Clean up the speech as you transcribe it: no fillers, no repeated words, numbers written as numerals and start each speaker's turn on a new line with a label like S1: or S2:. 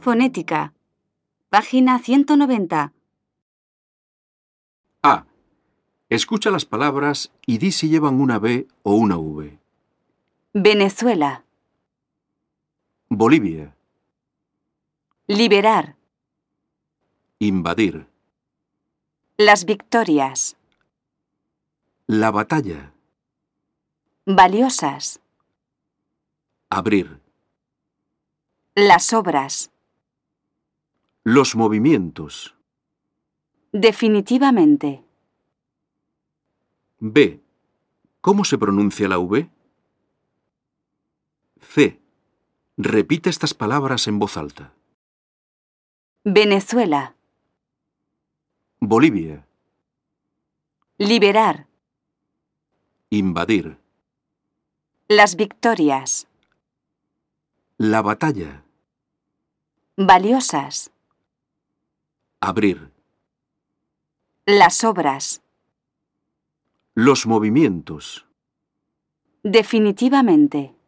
S1: Fonética. Página 190.
S2: A. Escucha las palabras y di si llevan una B o una V.
S1: Venezuela.
S2: Bolivia.
S1: Liberar.
S2: Invadir.
S1: Las victorias.
S2: La batalla.
S1: Valiosas.
S2: Abrir.
S1: Las obras.
S2: Los movimientos.
S1: Definitivamente.
S2: B. ¿Cómo se pronuncia la V? C. Repite estas palabras en voz alta.
S1: Venezuela.
S2: Bolivia.
S1: Liberar.
S2: Invadir.
S1: Las victorias.
S2: La batalla.
S1: Valiosas.
S2: Abrir.
S1: Las obras.
S2: Los movimientos.
S1: Definitivamente.